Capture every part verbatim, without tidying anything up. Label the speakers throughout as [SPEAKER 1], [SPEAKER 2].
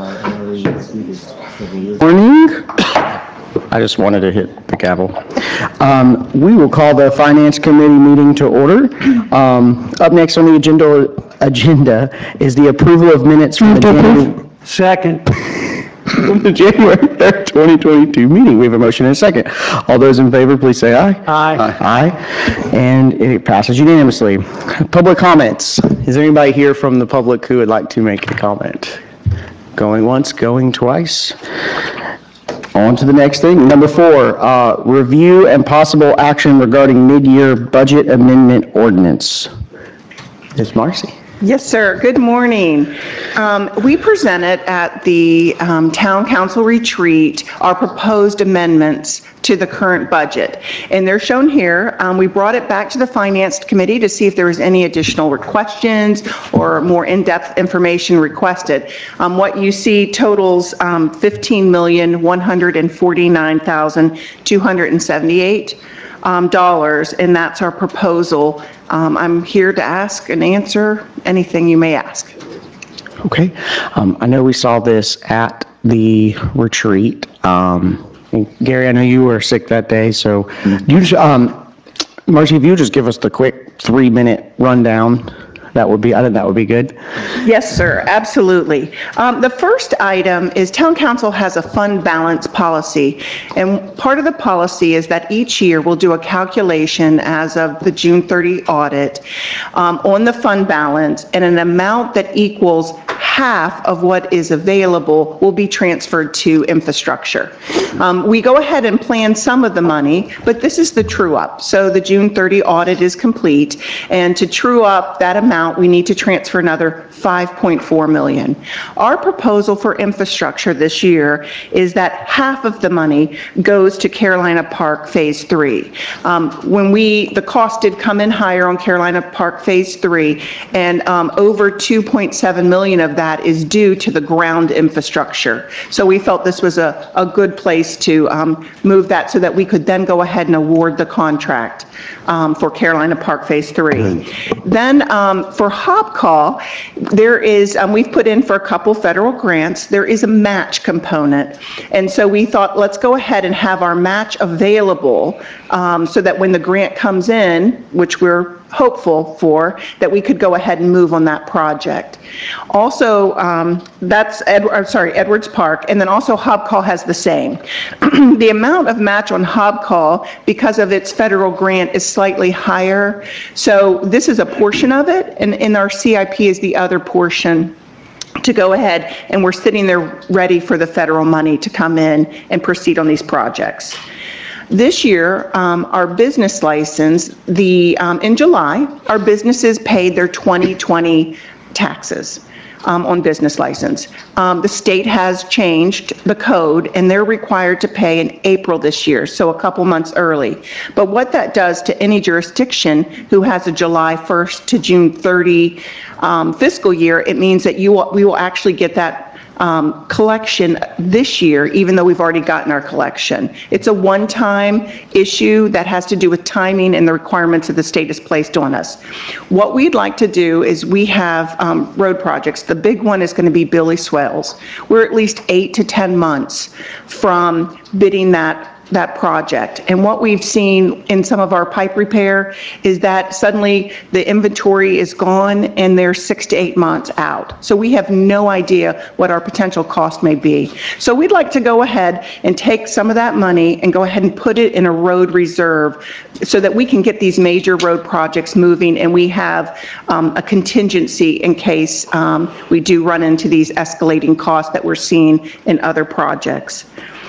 [SPEAKER 1] Morning. I just wanted to hit the gavel. Um, we will call the Finance Committee meeting to order. Um, up next on the agenda, agenda is the approval of minutes from the January,
[SPEAKER 2] Second.
[SPEAKER 1] from the January third, twenty twenty-two meeting. We have a motion and a second. All those in favor, please say aye.
[SPEAKER 2] Aye.
[SPEAKER 1] Aye. And it passes unanimously. Public comments. Is there anybody here from the public who would like to make a comment? Going once, going twice. On to the next thing. Number four, uh, review and possible action regarding mid-year budget amendment ordinance. Miz Marcy.
[SPEAKER 3] Yes, sir. Good morning. Um, we presented at the um, Town Council retreat our proposed amendments to the current budget, and they're shown here. Um, we brought it back to the Finance Committee to see if there was any additional questions or more in-depth information requested. Um, what you see totals um, fifteen million one hundred forty-nine thousand two hundred seventy-eight Um, dollars, and that's our proposal. Um, I'm here to ask and answer anything you may ask.
[SPEAKER 1] Okay. Um, I know we saw this at the retreat. Um, and Gary, I know you were sick that day, so you just, um, Marcy, if you just give us the quick three-minute rundown, that would be, I think that would be good.
[SPEAKER 3] Yes, sir, absolutely. Um, the first item is Town Council has a fund balance policy, and part of the policy is that each year we'll do a calculation as of the June thirtieth audit um, on the fund balance, and an amount that equals half of what is available will be transferred to infrastructure. Um, we go ahead and plan some of the money, but this is the true up. So the June thirtieth audit is complete, and to true up that amount, we need to transfer another five point four million dollars. Our proposal for infrastructure this year is that half of the money goes to Carolina Park Phase three. Um, when we, the cost did come in higher on Carolina Park Phase three, and um, over two point seven million dollars of that is due to the ground infrastructure. So we felt this was a, a good place to um, move that so that we could then go ahead and award the contract um, for Carolina Park Phase three. Then um, for Hobcall, there is, um, we've put in for a couple federal grants, there is a match component. And so we thought, let's go ahead and have our match available um, so that when the grant comes in, which we're hopeful for, that we could go ahead and move on that project. Also, um, that's, Ed, I'm sorry, Edwards Park, and then also Hobcall has the same. The amount of match on Hobcall, because of its federal grant, is slightly higher. So this is a portion of it, and in our C I P is the other portion to go ahead, and we're sitting there ready for the federal money to come in and proceed on these projects. This year, um, our business license, the um, in July, our businesses paid their twenty twenty taxes um, on business license. Um, the state has changed the code, and they're required to pay in April this year, so a couple months early. But what that does to any jurisdiction who has a July first to June thirtieth um, fiscal year, it means that you will, we will actually get that Um, collection this year, even though we've already gotten our collection. It's a one-time issue that has to do with timing and the requirements that the state has placed on us. What we'd like to do is we have um, road projects. The big one is going to be Billy Swales. We're at least eight to ten months from bidding that that project. And what we've seen in some of our pipe repair is that suddenly the inventory is gone and they're six to eight months out. So we have no idea what our potential cost may be. So we'd like to go ahead and take some of that money and go ahead and put it in a road reserve so that we can get these major road projects moving, and we have um, a contingency in case um, we do run into these escalating costs that we're seeing in other projects.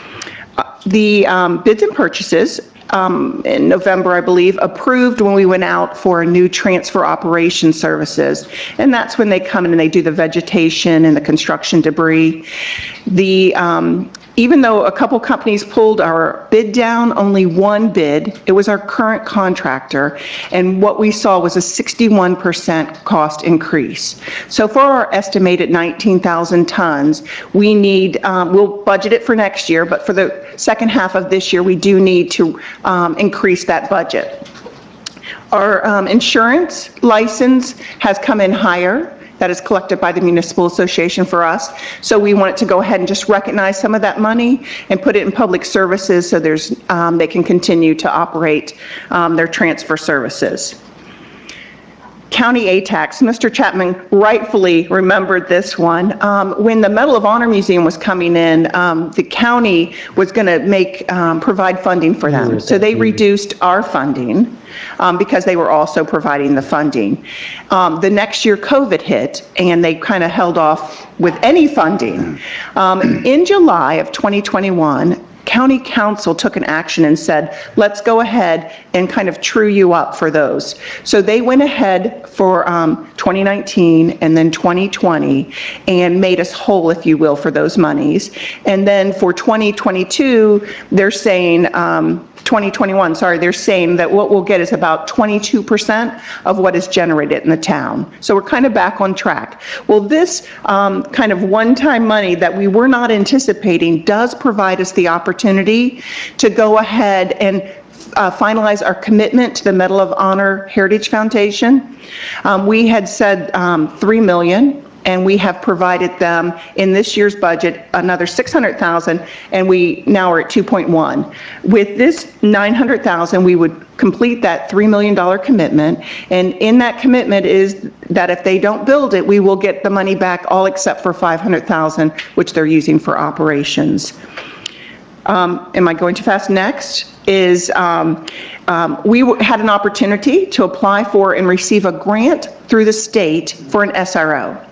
[SPEAKER 3] The um, bids and purchases um, in November, I believe, approved when we went out for a new transfer operation services. And that's when they come in and they do the vegetation and the construction debris. The um, even though a couple companies pulled our bid down, only one bid, it was our current contractor, and what we saw was a sixty-one percent cost increase. So for our estimated nineteen thousand tons, we need, um, we'll budget it for next year, but for the second half of this year, we do need to um, increase that budget. Our um, insurance license has come in higher. that is collected by the Municipal Association for us. So we wanted to go ahead and just recognize some of that money and put it in public services so there's, um, they can continue to operate um, their transfer services. County A TAX, Mister Chapman rightfully remembered this one. Um, when the Medal of Honor Museum was coming in, um, the county was going to make, um, provide funding for them. So they reduced our funding um, because they were also providing the funding. Um, the next year COVID hit and they kind of held off with any funding. Um, in July of twenty twenty-one, County Council took an action and said, let's go ahead and kind of true you up for those. So they went ahead for um, twenty nineteen and then twenty twenty and made us whole, if you will, for those monies. And then for twenty twenty-two, they're saying, um, twenty twenty-one, sorry, they're saying that what we'll get is about twenty-two percent of what is generated in the town. So we're kind of back on track. Well, this um, kind of one-time money that we were not anticipating does provide us the opportunity to go ahead and uh, finalize our commitment to the Medal of Honor Heritage Foundation. Um, we had said um, three million dollars. And we have provided them in this year's budget another six hundred thousand dollars, and we now are at two point one. With this nine hundred thousand dollars, we would complete that three million dollars commitment, and in that commitment is that if they don't build it, we will get the money back, all except for five hundred thousand dollars, which they're using for operations. Um, am I going too fast? Next is um, um, we had an opportunity to apply for and receive a grant through the state for an S R O.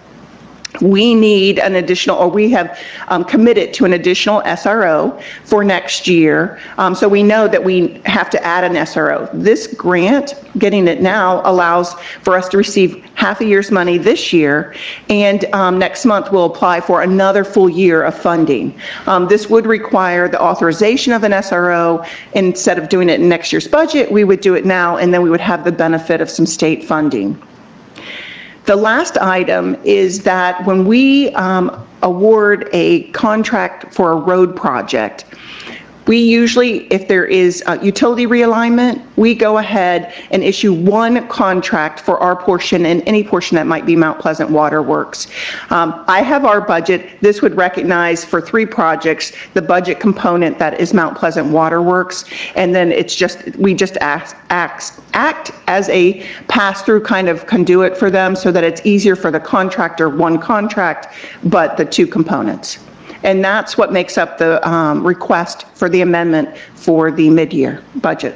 [SPEAKER 3] We need an additional, or we have um, committed to an additional S R O for next year. Um, so we know that we have to add an S R O. This grant, getting it now, allows for us to receive half a year's money this year, and um, next month we'll apply for another full year of funding. Um, this would require the authorization of an S R O. Instead of doing it in next year's budget, we would do it now, and then we would have the benefit of some state funding. The last item is that when we um, award a contract for a road project, we usually, if there is a utility realignment, we go ahead and issue one contract for our portion and any portion that might be Mount Pleasant Water Works. Um, I have our budget. This would recognize for three projects the budget component that is Mount Pleasant Water Works, and then it's just, we just act, act, act as a pass-through kind of conduit for them so that it's easier for the contractor, one contract, but the two components. And that's what makes up the um, request for the amendment for the mid-year budget.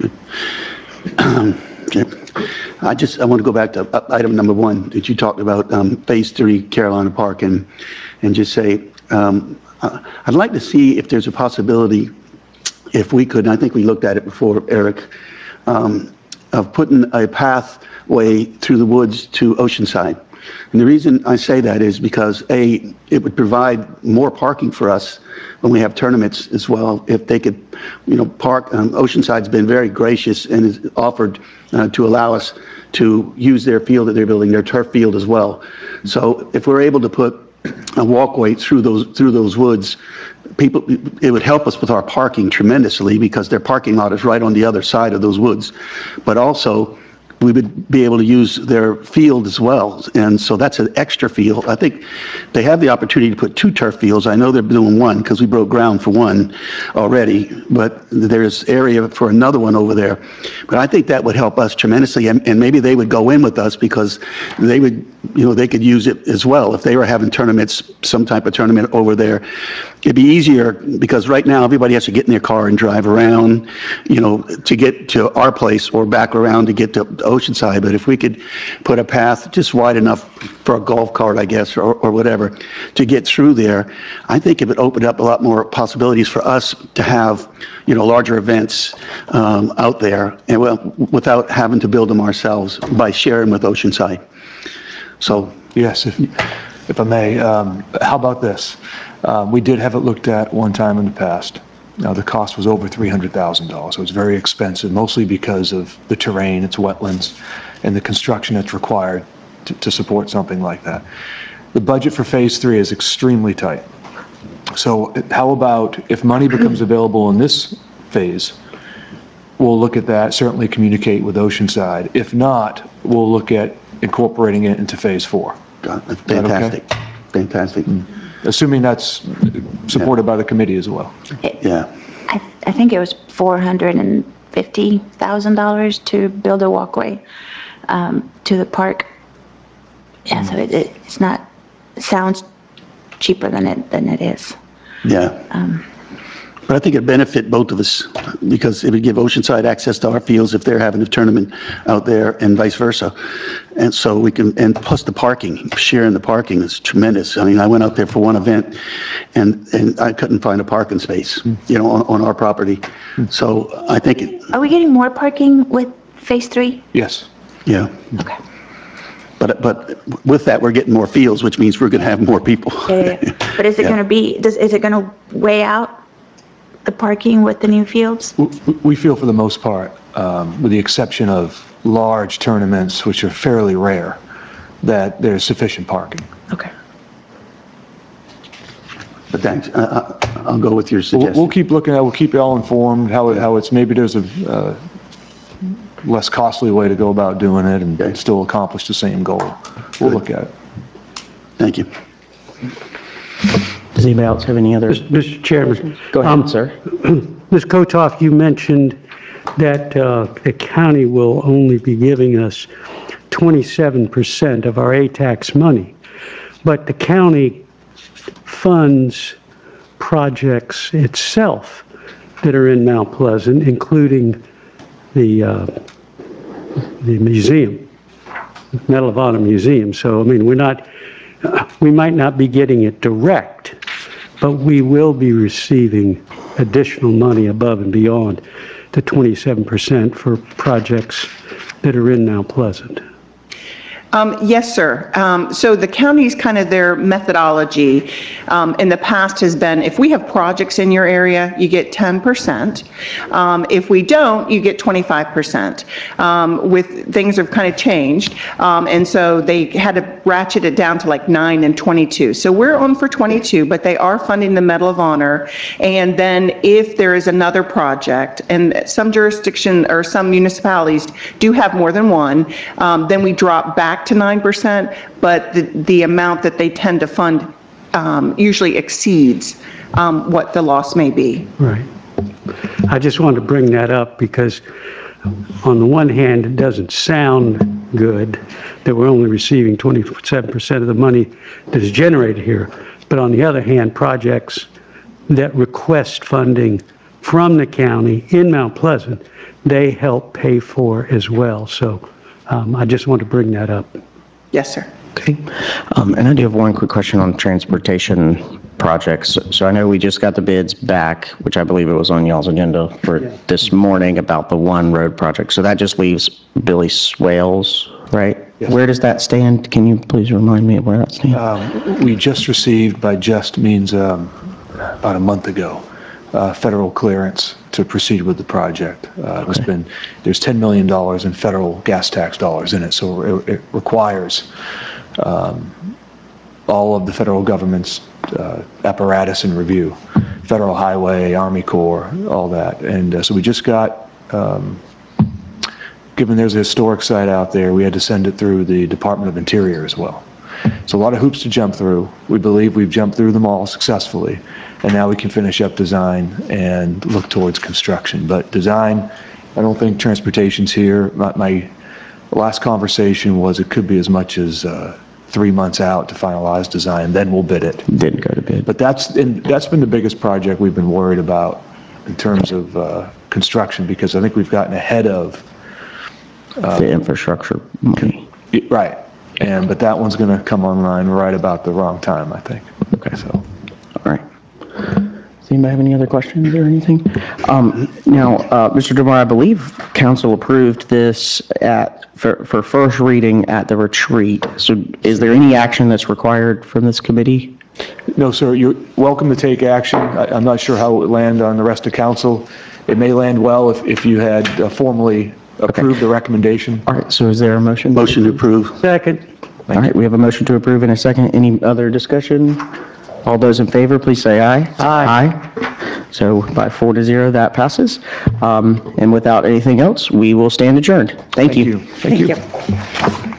[SPEAKER 2] Um, okay. I just, I want to go back to uh, item number one that you talked about, um, phase three Carolina Park, and, and just say, um, uh, I'd like to see if there's a possibility, if we could, and I think we looked at it before, Eric, um, of putting a pathway through the woods to Oceanside. And the reason I say that is because, A, it would provide more parking for us when we have tournaments as well. If they could, you know, park, um, Oceanside's been very gracious and has offered uh, to allow us to use their field that they're building, their turf field as well. So if we're able to put a walkway through those, through those woods, people, it would help us with our parking tremendously because their parking lot is right on the other side of those woods. But also, we would be able to use their field as well. And so that's an extra field. I think they have the opportunity to put two turf fields. I know they're doing one because we broke ground for one already, but there's area for another one over there. But I think that would help us tremendously. And, and maybe they would go in with us because they would, you know, they could use it as well. If they were having tournaments, some type of tournament over there, it'd be easier because right now everybody has to get in their car and drive around, you know, to get to our place or back around to get to Oceanside. But if we could put a path just wide enough for a golf cart, I guess, or, or whatever, to get through there, I think it would open up a lot more possibilities for us to have, you know, larger events um, out there, and well, without having to build them ourselves by sharing with Oceanside. So,
[SPEAKER 4] yes, if, if I may, um, how about this? Um, we did have it looked at one time in the past. Now, the cost was over three hundred thousand dollars, so it's very expensive, mostly because of the terrain, it's wetlands, and the construction that's required to, to support something like that. The budget for phase three is extremely tight. So how about if money becomes available in this phase, we'll look at that, certainly communicate with Oceanside. If not, we'll look at incorporating it into phase four.
[SPEAKER 2] God, that's fantastic, fantastic.
[SPEAKER 4] Assuming that's supported by the committee as well.
[SPEAKER 2] Yeah,
[SPEAKER 5] I, I think it was four hundred fifty thousand dollars to build a walkway um, to the park. Yeah, so it, it, it's not, it sounds cheaper than it, than it is.
[SPEAKER 2] yeah. But I think it'd benefit both of us, because it would give Oceanside access to our fields if they're having a tournament out there, and vice versa. And so we can, and plus the parking, sharing the parking is tremendous. I mean, I went out there for one event, and, and I couldn't find a parking space, you know, on, on our property. So I think, it
[SPEAKER 5] Are we getting more parking with phase three?
[SPEAKER 4] Yes.
[SPEAKER 2] yeah.
[SPEAKER 5] Okay.
[SPEAKER 2] But, but with that, we're getting more fields, which means we're going to have more people.
[SPEAKER 5] Yeah, yeah, yeah. But is it
[SPEAKER 2] Yeah.
[SPEAKER 5] going to be, does, is it going to weigh out the parking with the new fields?
[SPEAKER 4] W- We feel for the most part, um, with the exception of large tournaments, which are fairly rare, that there's sufficient parking.
[SPEAKER 5] Okay.
[SPEAKER 2] But thanks. I- I- I'll go with your
[SPEAKER 4] We'll, we'll
[SPEAKER 2] suggestion.
[SPEAKER 4] keep looking at, we'll keep you all informed, how, it- how it's, maybe there's a uh, less costly way to go about doing it
[SPEAKER 2] Okay.
[SPEAKER 4] and still accomplish the same goal. We'll look at it.
[SPEAKER 2] Thank you.
[SPEAKER 1] Does anybody else have any other?
[SPEAKER 6] Mister Chairman.
[SPEAKER 1] Go ahead,
[SPEAKER 6] um,
[SPEAKER 1] sir.
[SPEAKER 6] Miz Kotoff, you mentioned that uh, the county will only be giving us twenty-seven percent of our A TAX money, but the county funds projects itself that are in Mount Pleasant, including the, uh, the museum, Medal of Honor Museum. So, I mean, we're not, uh, we might not be getting it direct, but we will be receiving additional money above and beyond the twenty-seven percent for projects that are in Mount Pleasant.
[SPEAKER 3] Um, Yes, sir. Um, So the county's kind of their methodology um, in the past has been, if we have projects in your area, you get ten percent. Um, If we don't, you get twenty-five percent. Um, With, things have kind of changed, um, and so they had to ratchet it down to like nine and twenty-two. So we're on for twenty-two, but they are funding the Medal of Honor. And then if there is another project, and some jurisdiction or some municipalities do have more than one, um, then we drop back to nine percent, but the, the amount that they tend to fund um, usually exceeds um, what the loss may be.
[SPEAKER 6] Right. I just wanted to bring that up because on the one hand, it doesn't sound good that we're only receiving twenty-seven percent of the money that is generated here. But on the other hand, projects that request funding from the county in Mount Pleasant, they help pay for as well. So um, I just want to bring that up.
[SPEAKER 3] Yes, sir.
[SPEAKER 1] Okay. Um, And I do have one quick question on transportation projects. So I know we just got the bids back, which I believe it was on y'all's agenda for this morning about the one road project. So that just leaves Billy Swales, right?
[SPEAKER 4] Yes.
[SPEAKER 1] Where does that stand? Can you please remind me of where that stands?
[SPEAKER 4] Um, We just received, by just means um, about a month ago, uh, federal clearance to proceed with the project. Uh, It's been, there's ten million dollars in federal gas tax dollars in it, so it it requires um, all of the federal government's uh, apparatus and review, Federal Highway, Army Corps, all that. And uh, so we just got, um, given there's a historic site out there, we had to send it through the Department of Interior as well. So a lot of hoops to jump through. We believe we've jumped through them all successfully, and now we can finish up design and look towards construction. But design, I don't think transportation's here. My, my last conversation was it could be as much as uh, three months out to finalize design, then we'll bid it.
[SPEAKER 1] Didn't go to bid.
[SPEAKER 4] But that's, and that's been the biggest project we've been worried about in terms of uh, construction, because I think we've gotten ahead of,
[SPEAKER 1] The infrastructure money.
[SPEAKER 4] right, and, but that one's going to come online right about the wrong time, I think.
[SPEAKER 1] Okay.
[SPEAKER 4] So,
[SPEAKER 1] All right. Does anybody have any other questions or anything? Um, Now, uh, Mister DeMar, I believe council approved this at, for, for first reading at the retreat. So is there any action that's required from this committee?
[SPEAKER 4] no, sir, you're welcome to take action. I, I'm not sure how it would land on the rest of council. It may land well if, if you had uh, formally approved the recommendation.
[SPEAKER 1] All right, so is there a motion?
[SPEAKER 2] Motion to approve.
[SPEAKER 6] Second.
[SPEAKER 1] All right, we have a motion to approve in a second. Any other discussion? All those in favor, please say aye.
[SPEAKER 6] Aye.
[SPEAKER 1] Aye. So by four to zero, that passes. Um, And without anything else, we will stand adjourned. Thank you.
[SPEAKER 4] Thank you.
[SPEAKER 3] Thank you.